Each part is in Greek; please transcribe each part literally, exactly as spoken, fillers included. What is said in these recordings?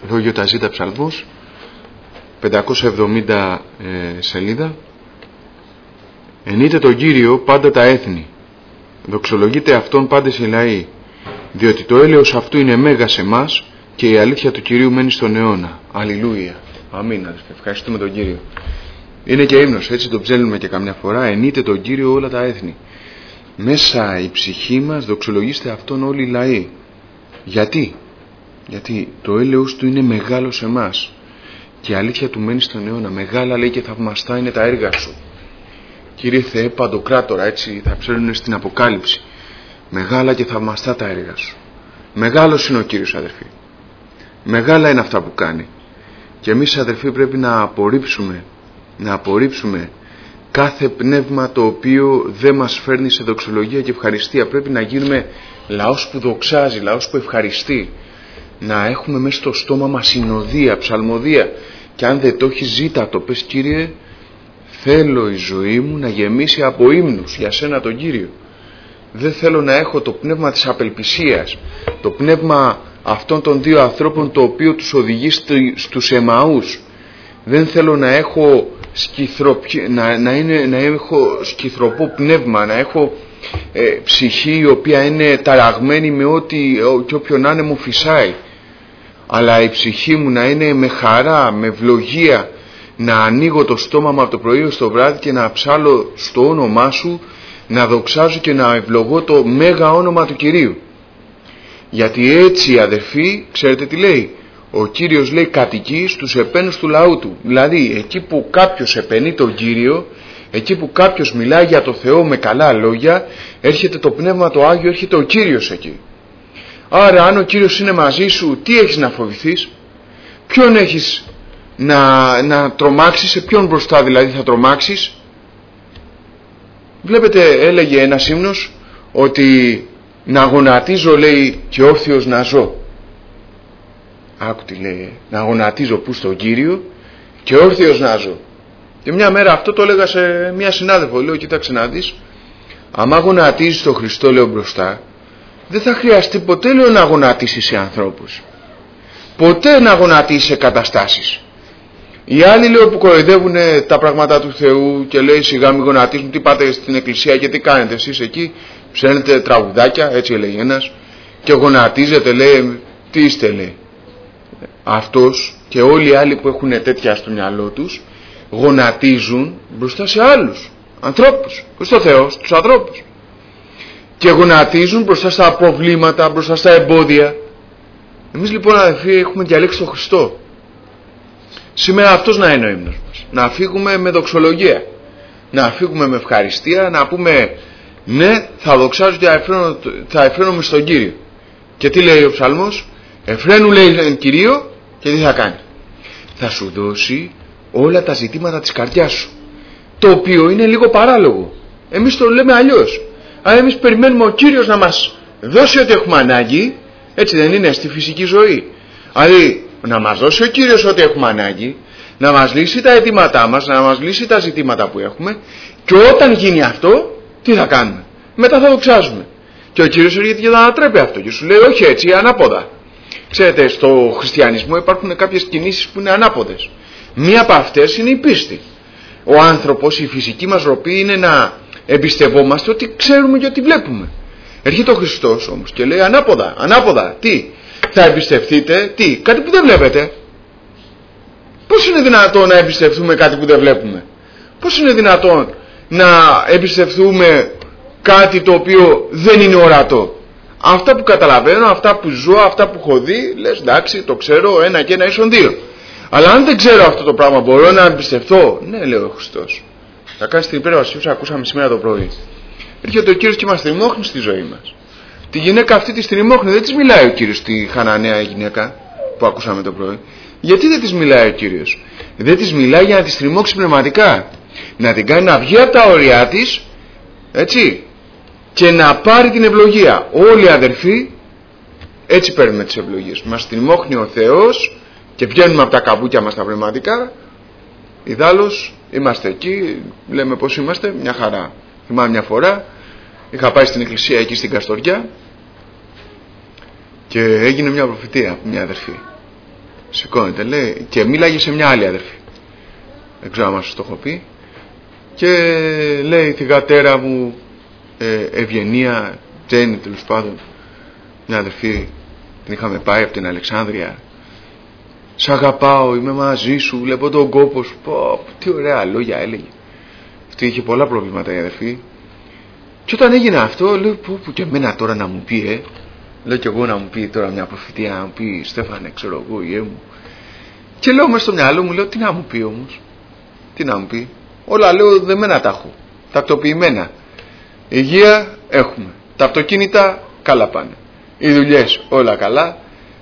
Λόγιο Ταζίτα Ψαλμός, πεντακόσια εβδομήντα ε, σελίδα. Ενείτε τον Κύριο πάντα τα έθνη, δοξολογείτε Αυτόν πάντες οι λαοί, διότι το έλεος αυτού είναι μέγα σε εμάς και η αλήθεια του Κυρίου μένει στον αιώνα. Αλληλούια. Αμήν. Ευχαριστούμε τον Κύριο. Είναι και ύμνος, έτσι τον ψέλνουμε και καμιά φορά. Ενείτε τον Κύριο όλα τα έθνη. Μέσα η ψυχή μας δοξολογήστε Αυτόν όλοι οι λαοί. Γιατί? Γιατί το έλεος του είναι μεγάλο σε εμάς και η αλήθεια του μένει στον αιώνα. Μεγάλα, λέει, και θαυμαστά είναι τα έργα σου. Κύριε Θεέ Παντοκράτορα, έτσι θα ψέλνουν στην Αποκάλυψη. Μεγάλα και θαυμαστά τα έργα σου. Μεγάλος είναι ο Κύριος, αδερφοί. Μεγάλα είναι αυτά που κάνει. Και εμείς, αδερφοί, πρέπει να απορρίψουμε, να απορρίψουμε κάθε πνεύμα το οποίο δεν μας φέρνει σε δοξολογία και ευχαριστία. Πρέπει να γίνουμε λαός που δοξάζει, λαός που ευχαριστεί. Να έχουμε μέσα στο στόμα μας συνοδεία, ψαλμοδία. Και αν δεν το έχει, ζήτα το. Πες, Κύριε, θέλω η ζωή μου να γεμίσει από ύμνους για σένα τον Κύριο. Δεν θέλω να έχω το πνεύμα της απελπισίας, το πνεύμα αυτών των δύο ανθρώπων το οποίο τους οδηγεί στους Εμαούς. Δεν θέλω να έχω, σκυθρο, να, να, είναι, να έχω σκυθροπό πνεύμα, να έχω ε, ψυχή η οποία είναι ταραγμένη με ό,τι και όποιον άνεμο φυσάει. Αλλά η ψυχή μου να είναι με χαρά, με ευλογία, να ανοίγω το στόμα μου από το πρωί ως το βράδυ και να ψάλω στο όνομά σου, να δοξάζω και να ευλογώ το μέγα όνομα του Κυρίου. Γιατί έτσι, αδερφοί, ξέρετε τι λέει? Ο Κύριος, λέει, κατοικεί στους επένους του λαού του. Δηλαδή εκεί που κάποιος επενεί τον Κύριο, εκεί που κάποιος μιλάει για το Θεό με καλά λόγια, έρχεται το Πνεύμα το Άγιο, έρχεται ο Κύριος εκεί. Άρα αν ο Κύριος είναι μαζί σου, τι έχεις να φοβηθείς? Ποιον έχεις να, να τρομάξεις? Σε ποιον μπροστά δηλαδή θα τρομάξεις? Βλέπετε, έλεγε ένας ύμνος ότι να γονατίζω, λέει, και όρθιος να ζω. Άκου τι λέει, να γονατίζω που στον Κύριο και όρθιος να ζω. Και μια μέρα αυτό το έλεγα σε μια συνάδελφο. Λέω, κοίταξε να δεις, άμα γονατίζεις τον Χριστό, λέω, μπροστά, δεν θα χρειαστεί ποτέ, λέω, να γονατίσεις σε ανθρώπους, ποτέ να γονατίσεις σε καταστάσεις. Οι άλλοι, λέω, που κοροϊδεύουν τα πράγματα του Θεού και λέει σιγά μην γονατίζουν, τι πάτε στην εκκλησία και τι κάνετε εσείς εκεί? Ψέλνετε τραγουδάκια, έτσι έλεγε ένας, και γονατίζετε, λέει, τι είστε, λέει? Αυτός και όλοι οι άλλοι που έχουν τέτοια στο μυαλό τους γονατίζουν μπροστά σε άλλους ανθρώπους, στο Θεό, στους ανθρώπους, και γονατίζουν μπροστά στα προβλήματα, μπροστά στα εμπόδια. Εμείς λοιπόν, αδελφοί, έχουμε διαλέξει τον Χριστό. Σήμερα αυτός να είναι ο ύμνος μας. Να φύγουμε με δοξολογία, να φύγουμε με ευχαριστία, να πούμε ναι, θα δοξάζω και θα εφραίνομαι στον Κύριο. Και τι λέει ο ψαλμός? Εφραίνου, λέει, τον Κυρίο, και τι θα κάνει? Θα σου δώσει όλα τα ζητήματα της καρδιάς σου. Το οποίο είναι λίγο παράλογο. Εμείς το λέμε αλλιώς. Αν εμείς περιμένουμε ο Κύριος να μας δώσει ό,τι έχουμε ανάγκη, έτσι δεν είναι στη φυσική ζωή? Δηλαδή να μας δώσει ο Κύριος ό,τι έχουμε ανάγκη, να μας λύσει τα αιτήματά μας, να μας λύσει τα ζητήματα που έχουμε, και όταν γίνει αυτό, τι θα κάνουμε? Μετά θα δοξάζουμε. Και ο Κύριος έρχεται και θα ανατρέπει αυτό και σου λέει όχι έτσι, ανάποδα. Ξέρετε, στο χριστιανισμό υπάρχουν κάποιες κινήσεις που είναι ανάποδες. Μία από αυτές είναι η πίστη. Ο άνθρωπος, η φυσική μας ροπή είναι να εμπιστευόμαστε ότι ξέρουμε και ότι βλέπουμε. Έρχεται ο Χριστός όμως και λέει ανάποδα, ανάποδα. Τι? Θα εμπιστευτείτε, τι? Κάτι που δεν βλέπετε. Πώς είναι δυνατόν να εμπιστευτούμε κάτι που δεν βλέπουμε? Πώς είναι δυνατόν να εμπιστευτούμε κάτι το οποίο δεν είναι ορατό? Αυτά που καταλαβαίνω, αυτά που ζω, αυτά που έχω δει, λες εντάξει, το ξέρω, ένα και ένα ίσον δύο. Αλλά αν δεν ξέρω αυτό το πράγμα, μπορώ να εμπιστευτώ? Ναι, λέει ο Χριστός. Θα κάνεις την υπέρβαση που ακούσαμε σήμερα το πρωί. Έρχεται ο Κύριος και μας τριμώχνει στη ζωή μας. Τη γυναίκα αυτή τη τριμώχνει, δεν της μιλάει ο Κύριος, τη Χαναναία γυναίκα που ακούσαμε το πρωί. Γιατί δεν της μιλάει ο Κύριος? Δεν της μιλάει για να της τριμώξει πνευματικά, να την κάνει να βγει από τα όρια της, έτσι, και να πάρει την ευλογία. Όλοι οι αδερφοί έτσι παίρνουμε τις ευλογίες. Μας τριμώχνει ο Θεός και βγαίνουμε από τα καμπούκια μας τα πνευματικά. Ιδάλλως είμαστε εκεί, λέμε πως είμαστε, μια χαρά. Θυμάμαι μια φορά είχα πάει στην εκκλησία εκεί στην Καστοριά και έγινε μια προφητεία από μια αδερφή. Σηκώνεται, λέει, και μίλαγε σε μια άλλη αδερφή. Δεν ξέρω αν σας το έχω πει. Και λέει, θυγατέρα μου, ε, Ευγενία, Τζέννη, τέλος πάντων, μια αδερφή, την είχαμε πάει από την Αλεξάνδρεια. Σ' αγαπάω, είμαι μαζί σου, βλέπω τον κόπο σου. Πω, τι ωραία λόγια έλεγε. Αυτή είχε πολλά προβλήματα η αδερφή. Και όταν έγινε αυτό, λέω, που, που και εμένα τώρα να μου πει, ε. Λέω και εγώ να μου πει τώρα μια προφητεία, να μου πει, Στέφανε, ξέρω εγώ, ιέ μου. Και λέω μέσα στο μυαλό μου, λέω, τι να μου πει όμως. Τι να μου πει. Όλα, λέω, δεμένα τα έχω. Τακτοποιημένα. Υγεία έχουμε. Τα αυτοκίνητα καλά πάνε. Οι δουλειές όλα καλά.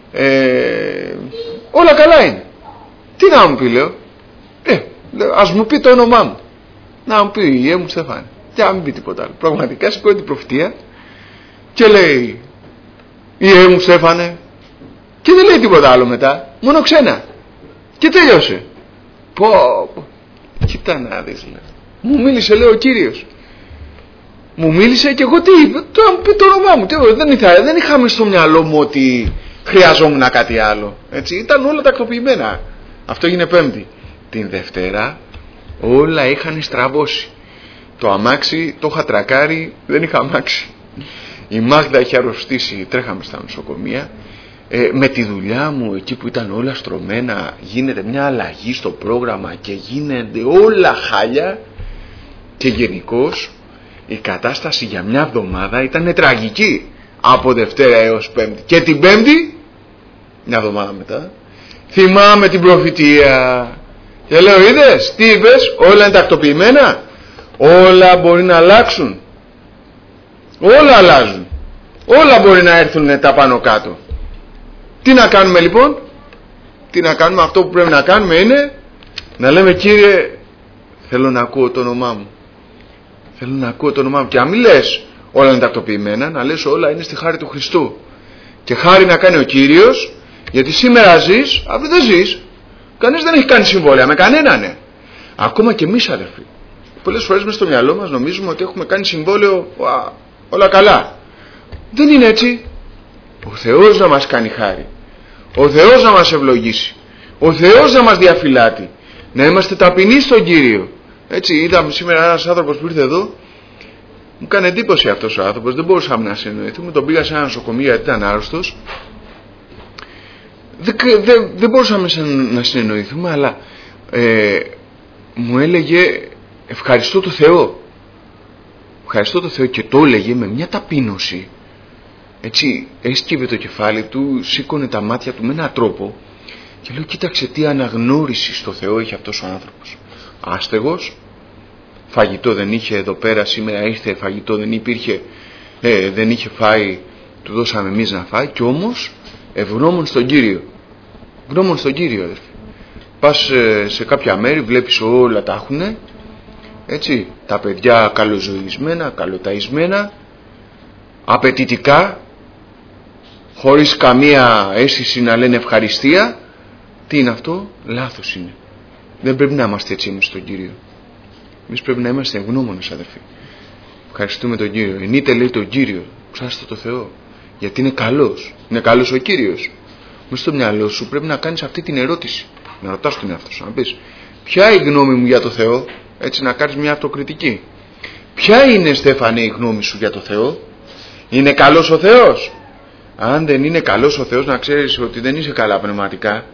Ε, όλα καλά είναι. Τι να μου πει, λέω. Ε, λέω, ας μου πει το όνομά μου. Να μου πει, ιέ μου, Στέφανε. Και να μην πει τίποτα άλλο. Πραγματικά σηκώνει την προφητεία και λέει, ιέ μου, Στέφανε. Και δεν λέει τίποτα άλλο μετά. Μόνο ξένα. Και τέλειωσε. Πω, πω. Κοίτα να δεις, λέω. Μου μίλησε, λέω, ο Κύριος. Μου μίλησε και εγώ τι είπε. Τώρα μου πει το όνομά μου. Τι, δεν, είχα, δεν είχαμε στο μυαλό μου ότι χρειαζόμουν κάτι άλλο. Έτσι, ήταν όλα τακτοποιημένα. Αυτό έγινε Πέμπτη. Την Δευτέρα όλα είχαν στραβώσει. Το αμάξι το είχα τρακάρει, δεν είχα αμάξι. Η Μάγδα είχε αρρωστήσει, τρέχαμε στα νοσοκομεία. Ε, με τη δουλειά μου, εκεί που ήταν όλα στρωμένα, γίνεται μια αλλαγή στο πρόγραμμα και γίνονται όλα χάλια. Και γενικώς η κατάσταση για μια εβδομάδα ήταν τραγική. Από Δευτέρα έως Πέμπτη. Και την Πέμπτη, μια εβδομάδα μετά, θυμάμαι την προφητεία. Και λέω, είδες, τι είπες, όλα είναι τακτοποιημένα. Όλα μπορεί να αλλάξουν. Όλα αλλάζουν. Όλα μπορεί να έρθουν τα πάνω κάτω. Τι να κάνουμε λοιπόν? Τι να κάνουμε? Αυτό που πρέπει να κάνουμε είναι να λέμε, Κύριε, θέλω να ακούω το όνομά μου. Θέλω να ακούω το όνομά μου. Και αν μην λες όλα είναι τακτοποιημένα, να λες όλα είναι στη χάρη του Χριστού. Και χάρη να κάνει ο Κύριος, γιατί σήμερα ζεις, αύριο δεν ζεις. Κανείς δεν έχει κάνει συμβόλαια με κανέναν. Ναι. Ακόμα και εμείς, αδερφοί. Πολλές φορές μες στο μυαλό μας νομίζουμε ότι έχουμε κάνει συμβόλαιο, α, όλα καλά. Δεν είναι έτσι. Ο Θεός να μας κάνει χάρη. Ο Θεός να μας ευλογήσει. Ο Θεός να μας διαφυλάτει. Να είμαστε ταπεινοί στον Κύριο. Έτσι, είδαμε σήμερα ένας άνθρωπος που ήρθε εδώ. Μου κάνει εντύπωση αυτός ο άνθρωπος. Δεν μπορούσαμε να συνεννοηθούμε. Τον πήγα σε ένα νοσοκομείο γιατί ήταν άρρωστος. Δεν, δεν, δεν μπορούσαμε να συνεννοηθούμε, αλλά ε, μου έλεγε, ευχαριστώ το Θεό. Ευχαριστώ το Θεό, και το έλεγε με μια ταπείνωση. Έτσι, έσκυβε το κεφάλι του, σήκωνε τα μάτια του με έναν τρόπο και λέω, κοίταξε τι αναγνώριση στο Θεό είχε αυτός ο άνθρωπος. Άστεγος, φαγητό δεν είχε εδώ πέρα, σήμερα ήρθε φαγητό, δεν υπήρχε, ε, δεν είχε φάει, του δώσαμε εμείς να φάει, και όμως ευγνώμων στον Κύριο. Ευγνώμων στον Κύριο, αδερφοί. Πας ε, σε κάποια μέρη, βλέπεις όλα τα έχουνε, έτσι, τα παιδιά καλοζωισμένα, καλοταϊσμένα, απαιτητικά, χωρίς καμία αίσθηση να λένε ευχαριστία. Τι είναι αυτό? Λάθος είναι. Δεν πρέπει να είμαστε έτσι εμείς στον Κύριο. Εμείς πρέπει να είμαστε ευγνώμονες, αδερφοί. Ευχαριστούμε τον Κύριο. Ενείτε, λέει, τον Κύριο. Ξάστε το Θεό. Γιατί είναι καλός. Είναι καλός ο Κύριος. Μες στο μυαλό σου πρέπει να κάνεις αυτή την ερώτηση. Να ρωτάς τον εαυτό σου. Να πεις, ποια είναι η γνώμη μου για το Θεό? Έτσι, να κάνεις μια αυτοκριτική. Ποια είναι, Στέφανε, η γνώμη σου για το Θεό? Είναι καλός ο Θεός? Αν δεν είναι καλός ο Θεός, να ξέρεις ότι δεν είσαι καλά πνευματικά.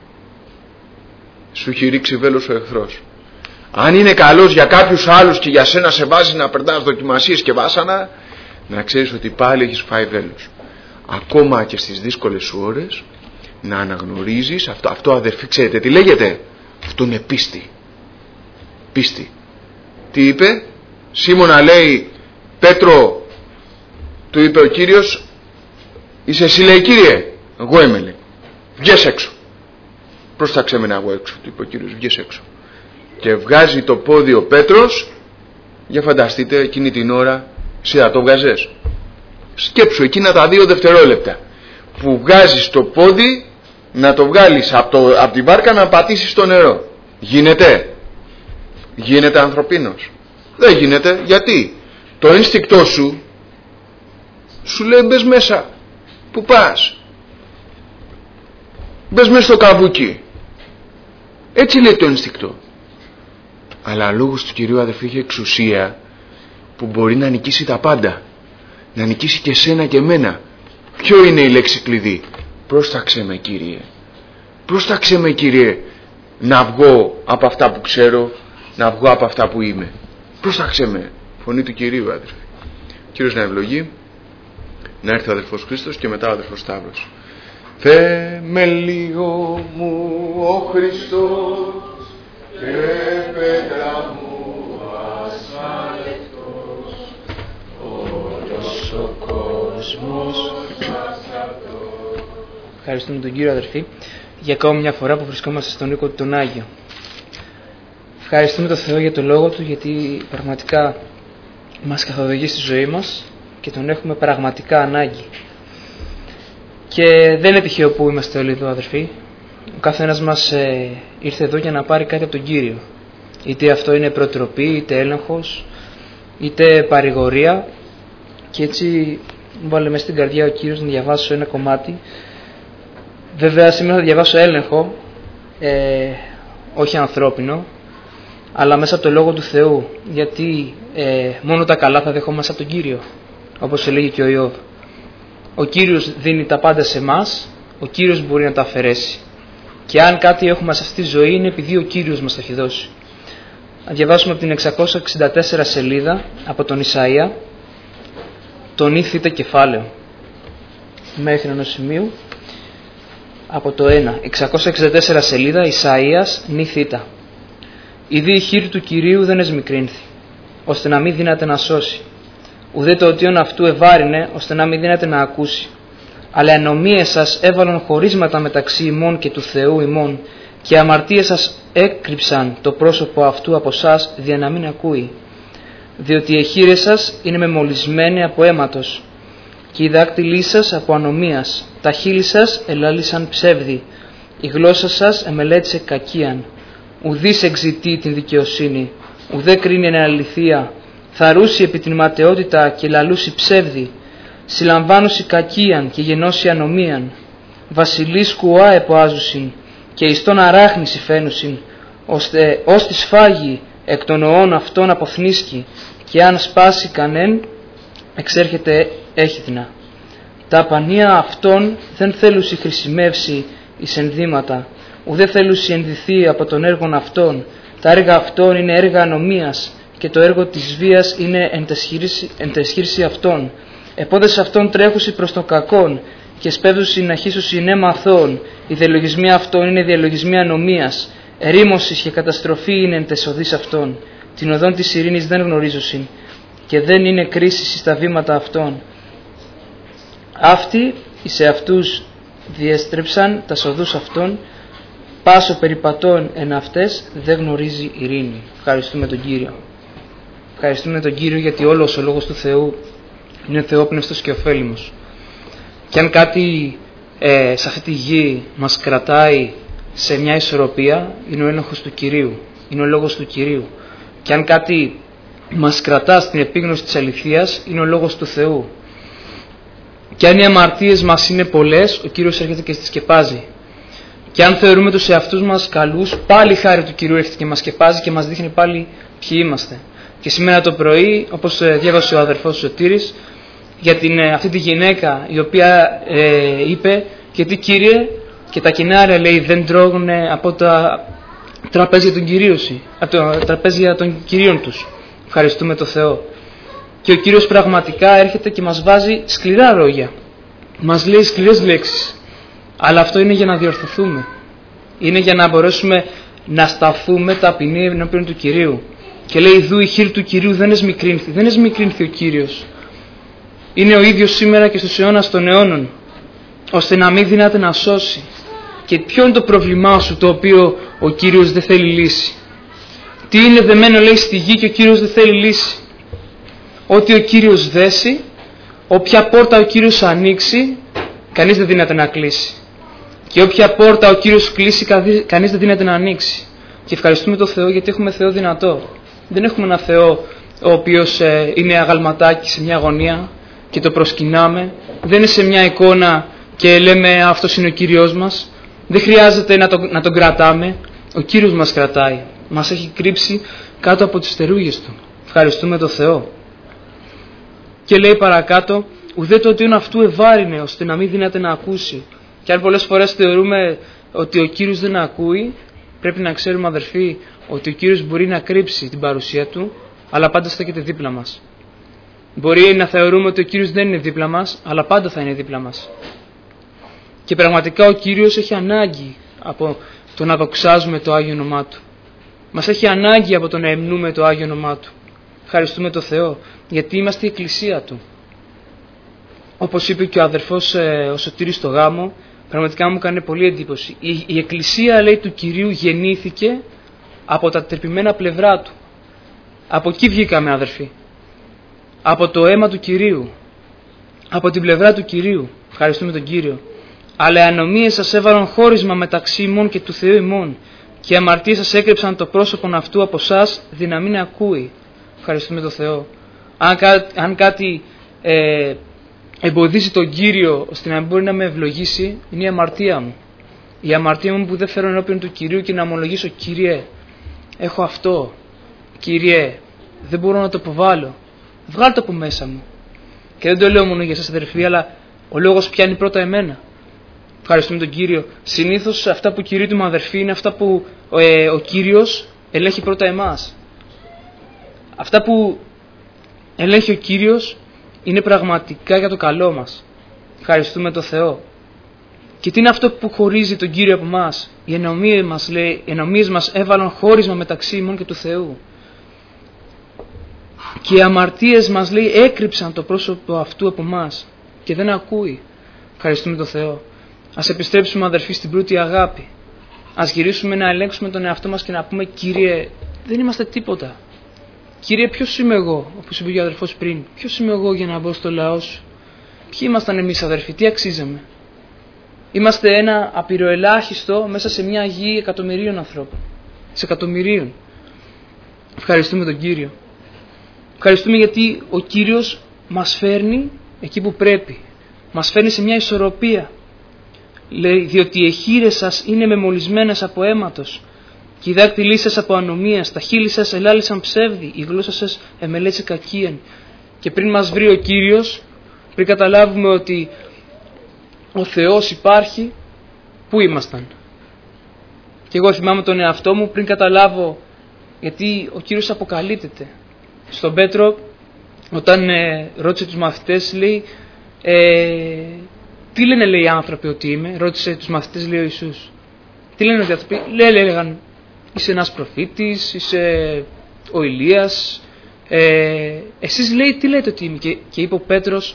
Σου έχει ρίξει βέλος ο εχθρός. Αν είναι καλός για κάποιους άλλους και για σένα σε βάζει να περνάς δοκιμασίες και βάσανα, να ξέρεις ότι πάλι έχεις φάει βέλος. Ακόμα και στις δύσκολες σου ώρες να αναγνωρίζεις αυτό, αυτό, αδερφοί, ξέρετε τι λέγεται? Αυτό είναι πίστη. Πίστη. Τι είπε? Σίμωνα, λέει, Πέτρο, του είπε ο Κύριος, είσαι εσύ, λέει, Κύριε? Εγώ είμαι, λέει. Βγες έξω. Πρόσταξε με εγώ έξω, του είπε ο Κύριος, βγες έξω. Και βγάζει το πόδι ο Πέτρος. Για φανταστείτε, εκείνη την ώρα εσύ θα το βγάζες? Σκέψου εκείνα τα δύο δευτερόλεπτα που βγάζεις το πόδι, να το βγάλεις από, το, από την βάρκα, να πατήσεις στο νερό. Γίνεται? Γίνεται ανθρωπίνος? Δεν γίνεται. Γιατί? Το ένστικτό σου σου λέει, μπες μέσα. Πού πας? μπες μέσα στο καβούκι. Έτσι λέει το ένστικτο. Αλλά ο λόγος του Κυρίου, αδερφοί, έχει εξουσία που μπορεί να νικήσει τα πάντα. Να νικήσει και σένα και εμένα. Ποιο είναι η λέξη κλειδί? Πρόσταξε με, Κύριε. Πρόσταξε με, Κύριε, να βγω από αυτά που ξέρω, να βγω από αυτά που είμαι. Πρόσταξε με. Φωνή του Κυρίου, αδερφοί. Κύριος να ευλογεί. Να έρθει ο αδερφός Χρήστος και μετά ο αδερφός Σταύρος. Θεμέλιο μου ο Χριστός και πέτρα μου ασφαλευτός, όλος ο κόσμος ασφαλευτός. Ευχαριστούμε τον Κύριο, αδερφοί, για ακόμη μια φορά που βρισκόμαστε στον οίκο του τον Άγιο. Ευχαριστούμε τον Θεό για το Λόγο Του, γιατί πραγματικά μας καθοδηγεί στη ζωή μας και τον έχουμε πραγματικά ανάγκη. Και δεν είναι τυχαίο που είμαστε όλοι εδώ, αδερφοί. Ο καθένας μας ε, ήρθε εδώ για να πάρει κάτι από τον Κύριο. Είτε αυτό είναι προτροπή, είτε έλεγχος, είτε παρηγορία. Και έτσι μου βάλε μέσα στην καρδιά ο Κύριος να διαβάσω ένα κομμάτι. Βέβαια σήμερα θα διαβάσω έλεγχο, ε, όχι ανθρώπινο, αλλά μέσα από το Λόγο του Θεού. Γιατί ε, μόνο τα καλά θα δεχόμαστε από τον Κύριο, όπως έλεγε και ο Ιώβ. Ο Κύριος δίνει τα πάντα σε εμάς, ο Κύριος μπορεί να τα αφαιρέσει. Και αν κάτι έχουμε σε αυτή τη ζωή είναι επειδή ο Κύριος μας τα έχει δώσει. Να διαβάσουμε από την εξακόσια εξήντα τέσσερα σελίδα από τον Ισαΐα, τον ή θήτα κεφάλαιο, μέχρι ενός σημείου, από το ένα. εξακόσια εξήντα τέσσερα σελίδα, Ισαΐας, νη θήτα. Ιδί η χείρ του Κυρίου δεν εσμικρύνθη, ώστε να μην δύναται να σώσει. Ουδέ το οτίον αυτού ευάρινε, ώστε να μην δύναται να ακούσει. Αλλά ενομίες σας έβαλαν χωρίσματα μεταξύ ημών και του Θεού ημών, και αμαρτίες σας έκρυψαν το πρόσωπο αυτού από σας, δια να μην ακούει. Διότι οι εχείρες σας είναι μεμολυσμένοι από αίματος, και οι δάκτυλοί σας από ανομίας. Τα χείλη σας ελάλησαν ψεύδι, η γλώσσα σας εμελέτησε κακίαν. Ουδής εξητεί την δικαιοσύνη, ουδέ κρίνει εν αληθεία. Θαρούσι επί την ματαιότητα και λαλούσι ψεύδι, συλλαμβάνουσι κακίαν και γενώσι ανομίαν. Βασιλείς κουά εποάζουσιν και εις τον αράχνηση φαίνουσιν, ώστε ως τη σφάγη εκ των οών αυτών αποθνίσκει, και αν σπάσει κανέν εξέρχεται έχιδνα. Τα πανία αυτών δεν θέλουσι χρησιμεύσει εις ενδύματα, ουδέ θέλουσι ενδυθεί από τον έργον αυτών. Τα έργα αυτών είναι έργα ανομίας, και το έργο της βίας είναι εν τεσχύρση αυτών. Επόδες αυτών τρέχουσι προς τον κακόν, και σπέβδουσι να χύσουσι νέμα αθώων. Οι διαλογισμοί αυτών είναι διαλογισμοί ανομίας. Ερήμωσης και καταστροφή είναι εν τεσοδείς αυτών. Την οδόν της ειρήνης δεν γνωρίζουσιν, και δεν είναι κρίση στα βήματα αυτών. Αυτοί εις εαυτούς διέστρεψαν τα σοδούς αυτών, πάσο περιπατών εν αυτές δεν γνωρίζει ειρήνη. Ευχαριστούμε τον Κύριο. Ευχαριστούμε τον Κύριο γιατί όλος ο Λόγος του Θεού είναι θεόπνευστος και ωφέλιμος. Και αν κάτι ε, σε αυτή τη γη μας κρατάει σε μια ισορροπία, είναι ο έλεγχος του Κυρίου, είναι ο Λόγος του Κυρίου. Και αν κάτι μας κρατά στην επίγνωση της αληθείας, είναι ο Λόγος του Θεού. Και αν οι αμαρτίες μας είναι πολλές, ο Κύριος έρχεται και τις σκεπάζει. Και αν θεωρούμε τους εαυτούς μας καλούς, πάλι η χάρη του Κυρίου έρχεται και μας σκεπάζει και μας δείχνει πάλι ποιοι είμαστε. Και σήμερα το πρωί, όπως διάβασε ο αδερφός Σωτήρης, για την, αυτή τη γυναίκα η οποία ε, είπε, γιατί Κύριε, και τα κοινάρια λέει δεν τρώγουν από τα τραπέζια των κυρίωση, από τα τραπέζια των κυρίων τους. Ευχαριστούμε το Θεό. Και ο Κύριος πραγματικά έρχεται και μας βάζει σκληρά λόγια. Μας λέει σκληρές λέξεις. Αλλά αυτό είναι για να διορθωθούμε. Είναι για να μπορέσουμε να σταθούμε ταπεινοί ενώπιον του Κυρίου. Και λέει, «Ιδού η χείρ του Κυρίου δεν εσμικρύνθη». Δεν εσμικρύνθη ο Κύριος. Είναι ο ίδιος σήμερα και στους αιώνας των αιώνων, ώστε να μην δυνάται να σώσει. Και ποιο είναι το πρόβλημά σου το οποίο ο Κύριος δεν θέλει λύση? Τι είναι δεμένο, λέει, στη γη και ο Κύριος δεν θέλει λύση? Ότι ο Κύριος δέσει, όποια πόρτα ο Κύριος ανοίξει, κανείς δεν δύναται να κλείσει. Και όποια πόρτα ο Κύριος κλείσει, κανείς δεν δύναται να ανοίξει. Και ευχαριστούμε τον Θεό γιατί έχουμε Θεό δυνατό. Δεν έχουμε ένα Θεό ο οποίος ε, είναι αγαλματάκι σε μια γωνία και το προσκυνάμε. Δεν είναι σε μια εικόνα και λέμε αυτός είναι ο Κύριος μας. Δεν χρειάζεται να τον, να τον κρατάμε. Ο Κύριος μας κρατάει. Μας έχει κρύψει κάτω από τις θερούγες Του. Ευχαριστούμε τον Θεό. Και λέει παρακάτω, ουδέ το οτίον αυτού ευάρινε, ώστε να μην δύναται να ακούσει. Και αν πολλές φορές θεωρούμε ότι ο Κύριος δεν ακούει, πρέπει να ξέρουμε, αδερφοί, ότι ο Κύριος μπορεί να κρύψει την παρουσία Του, αλλά πάντα στέκεται δίπλα μας. Μπορεί να θεωρούμε ότι ο Κύριος δεν είναι δίπλα μας, αλλά πάντα θα είναι δίπλα μας. Και πραγματικά ο Κύριος έχει ανάγκη από το να δοξάζουμε το Άγιο όνομά Του. Μας έχει ανάγκη από το να εμνούμε το Άγιο όνομά Του. Ευχαριστούμε τον Θεό, γιατί είμαστε η Εκκλησία Του. Όπως είπε και ο αδερφός ε, ο Σωτήρης στο γάμο, πραγματικά μου έκανε πολύ εντύπωση. Η, η Εκκλησία, λέει, του Κυρίου γεννήθηκε από τα τερπημένα πλευρά Του. Από εκεί βγήκαμε, αδερφοί. Από το αίμα του Κυρίου. Από την πλευρά του Κυρίου. Ευχαριστούμε τον Κύριο. Αλλά οι ανομίες σας έβαλαν χώρισμα μεταξύ ημών και του Θεού ημών, και οι αμαρτίες σας έκρυψαν το πρόσωπον αυτού από εσάς, δι' να μην ακούει. Ευχαριστούμε τον Θεό. Αν, κά, αν κάτι ε, εμποδίζει τον Κύριο ώστε να μπορεί να με ευλογήσει, είναι η αμαρτία μου. Η αμαρτία μου που δεν φέρω ενώπιον του Κυρίου και να ομολογήσω, Κύριε, έχω αυτό. Κύριε, δεν μπορώ να το αποβάλω. Βγάλ' το από μέσα μου. Και δεν το λέω μόνο για σας, αδερφοί, αλλά ο λόγος πιάνει πρώτα εμένα. Ευχαριστούμε τον Κύριο. Συνήθως αυτά που κηρύττουμε, αδερφοί, είναι αυτά που ε, ο Κύριος ελέγχει πρώτα εμάς. Αυτά που ελέγχει ο Κύριος είναι πραγματικά για το καλό μας. Ευχαριστούμε τον Θεό. Και τι είναι αυτό που χωρίζει τον Κύριο από εμάς? Οι ενομίες μας, λέει, οι ενομίες μας έβαλαν χώρισμα μεταξύ ημών και του Θεού. Και οι αμαρτίες μας, λέει, έκρυψαν το πρόσωπο αυτού από εμάς και δεν ακούει. Ευχαριστούμε τον Θεό. Ας επιστρέψουμε, αδερφοί, στην πρώτη αγάπη. Ας γυρίσουμε να ελέγξουμε τον εαυτό μας και να πούμε, Κύριε, δεν είμαστε τίποτα. Κύριε, ποιος είμαι εγώ, όπως είπε ο αδερφός πριν, ποιος είμαι εγώ για να μπω στο λαό Σου? Ποιοι ήμασταν εμείς, αδερφοί, τι αξίζαμε? Είμαστε ένα απειροελάχιστο μέσα σε μια γη εκατομμυρίων ανθρώπων. Σε εκατομμυρίων. Ευχαριστούμε τον Κύριο. Ευχαριστούμε γιατί ο Κύριος μας φέρνει εκεί που πρέπει. Μας φέρνει σε μια ισορροπία. Λέει, διότι οι εχείρες σας είναι μεμολυσμένες από αίματος και οι δάκτυλοί σας από ανομίας, τα χείλη σας ελάλησαν ψεύδι, η γλώσσα σας εμελέτησε κακίαν. Και πριν μας βρει ο Κύριος, πριν καταλάβουμε ότι ο Θεός υπάρχει, πού ήμασταν? Και εγώ θυμάμαι τον εαυτό μου πριν καταλάβω, γιατί ο Κύριος αποκαλύπτεται. Στον Πέτρο, όταν ε, ρώτησε τους μαθητές, λέει, ε, τι λένε, λέει, οι άνθρωποι ότι είμαι? Ρώτησε τους μαθητές, λέει ο Ιησούς. Τι λένε οι άνθρωποι? Λέει, έλεγαν, είσαι ένας προφήτης, είσαι ο Ηλίας. Ε, εσείς, λέει, τι λέτε ότι είμαι? Και, και είπε ο Πέτρος,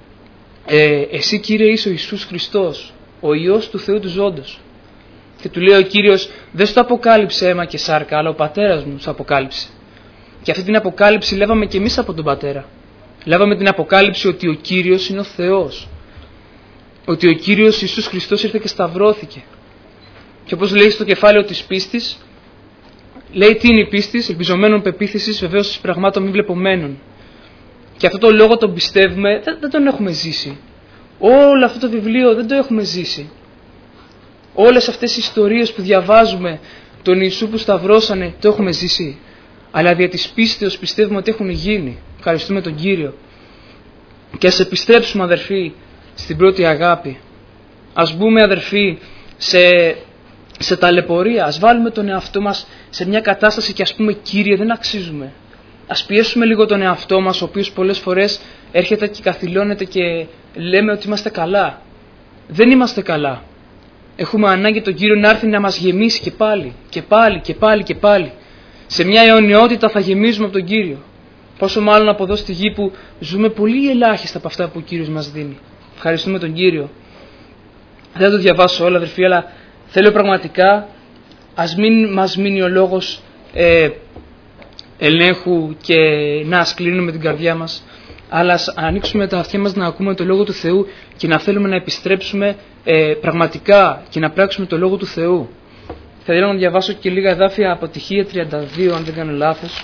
ε, εσύ, Κύριε, είσαι ο Ιησούς Χριστός, ο Υιός του Θεού του Ζώντος. Και του λέει ο Κύριος, δεν σου το αποκάλυψε αίμα και σάρκα, αλλά ο Πατέρας μου σου αποκάλυψε. Και αυτή την αποκάλυψη λάβαμε και εμείς από τον Πατέρα. Λάβαμε την αποκάλυψη ότι ο Κύριος είναι ο Θεός. Ότι ο Κύριος Ιησούς Χριστός ήρθε και σταυρώθηκε. Και όπως λέει στο κεφάλαιο της πίστης, λέει τι είναι η πίστη? Ελπιζομένων πεποίθησης, βεβαίως πραγμάτων μη βλεπομένων. Και αυτό το λόγο τον πιστεύουμε, δεν, δεν τον έχουμε ζήσει. Όλο αυτό το βιβλίο δεν το έχουμε ζήσει. Όλες αυτές οι ιστορίες που διαβάζουμε, τον Ιησού που σταυρώσανε, το έχουμε ζήσει. Αλλά δια της πίστεως πιστεύουμε ότι έχουν γίνει. Ευχαριστούμε τον Κύριο. Και ας επιστρέψουμε, αδερφοί, στην πρώτη αγάπη. Ας μπούμε, αδερφοί, σε, σε ταλαιπωρία. Ας βάλουμε τον εαυτό μας σε μια κατάσταση και ας πούμε, Κύριε, δεν αξίζουμε. Ας πιέσουμε λίγο τον εαυτό μας, ο οποίος πολλές φορές έρχεται και καθυλώνεται και λέμε ότι είμαστε καλά. Δεν είμαστε καλά. Έχουμε ανάγκη τον Κύριο να έρθει να μας γεμίσει και πάλι, και πάλι, και πάλι, και πάλι. Σε μια αιωνιότητα θα γεμίζουμε από τον Κύριο. Πόσο μάλλον από εδώ στη γη που ζούμε πολύ ελάχιστα από αυτά που ο Κύριος μας δίνει. Ευχαριστούμε τον Κύριο. Δεν θα το διαβάσω όλα, αδερφοί, αλλά θέλω πραγματικά, ας μην μας μείνει ο λόγος ε, ελέγχου και να σκλίνουμε την καρδιά μας, αλλά ας ανοίξουμε τα αυτιά μας να ακούμε το Λόγο του Θεού και να θέλουμε να επιστρέψουμε ε, πραγματικά και να πράξουμε το Λόγο του Θεού. Θα ήθελα να διαβάσω και λίγα εδάφια από τη Χία τριάντα δύο, αν δεν κάνω λάθος.